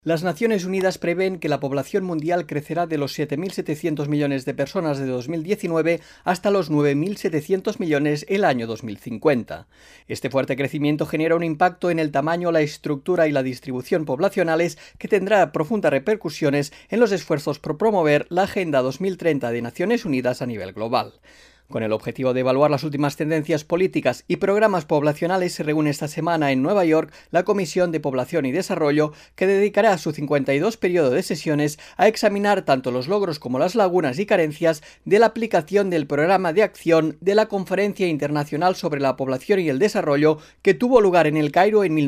Las Naciones Unidas prevén que la población mundial crecerá de los 7.700 millones de personas de 2019 hasta los 9.700 millones el año 2050. Este fuerte crecimiento genera un impacto en el tamaño, la estructura y la distribución poblacionales que tendrá profundas repercusiones en los esfuerzos por promover la Agenda 2030 de Naciones Unidas a nivel global. Con el objetivo de evaluar las últimas tendencias políticas y programas poblacionales, se reúne esta semana en Nueva York la Comisión de Población y Desarrollo, que dedicará su 52 periodo de sesiones a examinar tanto los logros como las lagunas y carencias de la aplicación del programa de acción de la Conferencia Internacional sobre la Población y el Desarrollo, que tuvo lugar en El Cairo en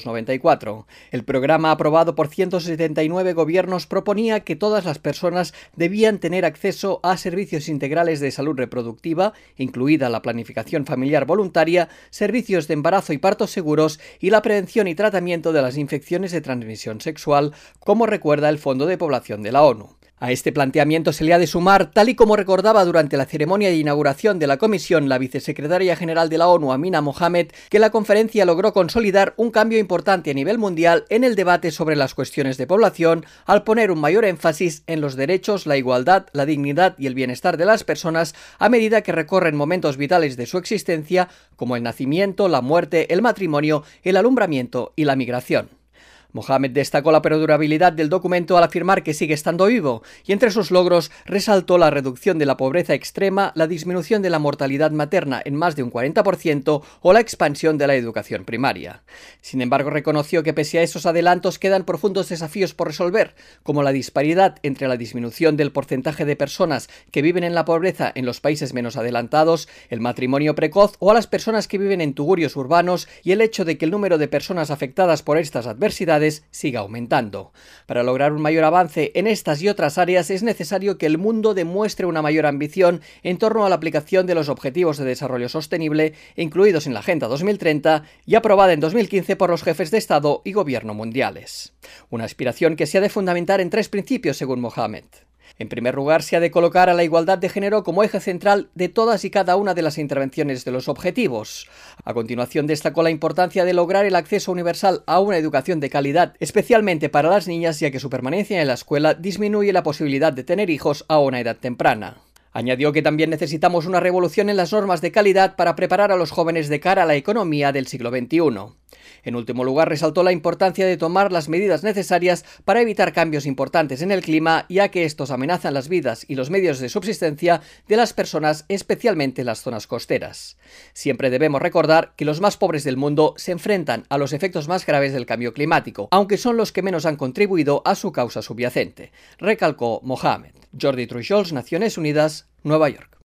1994. El programa, aprobado por 179 gobiernos, proponía que todas las personas debían tener acceso a servicios integrales de salud reproductiva, incluida la planificación familiar voluntaria, servicios de embarazo y parto seguros y la prevención y tratamiento de las infecciones de transmisión sexual, como recuerda el Fondo de Población de la ONU. A este planteamiento se le ha de sumar, tal y como recordaba durante la ceremonia de inauguración de la comisión la vicesecretaria general de la ONU, Amina Mohamed, que la conferencia logró consolidar un cambio importante a nivel mundial en el debate sobre las cuestiones de población, al poner un mayor énfasis en los derechos, la igualdad, la dignidad y el bienestar de las personas a medida que recorren momentos vitales de su existencia, como el nacimiento, la muerte, el matrimonio, el alumbramiento y la migración. Mohamed destacó la perdurabilidad del documento al afirmar que sigue estando vivo, y entre sus logros resaltó la reducción de la pobreza extrema, la disminución de la mortalidad materna en más de un 40% o la expansión de la educación primaria. Sin embargo, reconoció que pese a esos adelantos quedan profundos desafíos por resolver, como la disparidad entre la disminución del porcentaje de personas que viven en la pobreza en los países menos adelantados, el matrimonio precoz o a las personas que viven en tugurios urbanos, y el hecho de que el número de personas afectadas por estas adversidades siga aumentando. Para lograr un mayor avance en estas y otras áreas es necesario que el mundo demuestre una mayor ambición en torno a la aplicación de los Objetivos de Desarrollo Sostenible, incluidos en la Agenda 2030 y aprobada en 2015 por los jefes de Estado y Gobierno mundiales. Una aspiración que se ha de fundamentar en 3 principios, según Mohamed. En primer lugar, se ha de colocar a la igualdad de género como eje central de todas y cada una de las intervenciones de los objetivos. A continuación, destacó la importancia de lograr el acceso universal a una educación de calidad, especialmente para las niñas, ya que su permanencia en la escuela disminuye la posibilidad de tener hijos a una edad temprana. Añadió que también necesitamos una revolución en las normas de calidad para preparar a los jóvenes de cara a la economía del siglo XXI. En último lugar, resaltó la importancia de tomar las medidas necesarias para evitar cambios importantes en el clima, ya que estos amenazan las vidas y los medios de subsistencia de las personas, especialmente en las zonas costeras. Siempre debemos recordar que los más pobres del mundo se enfrentan a los efectos más graves del cambio climático, aunque son los que menos han contribuido a su causa subyacente, recalcó Mohamed. Jordi Trujols, Naciones Unidas, Nueva York.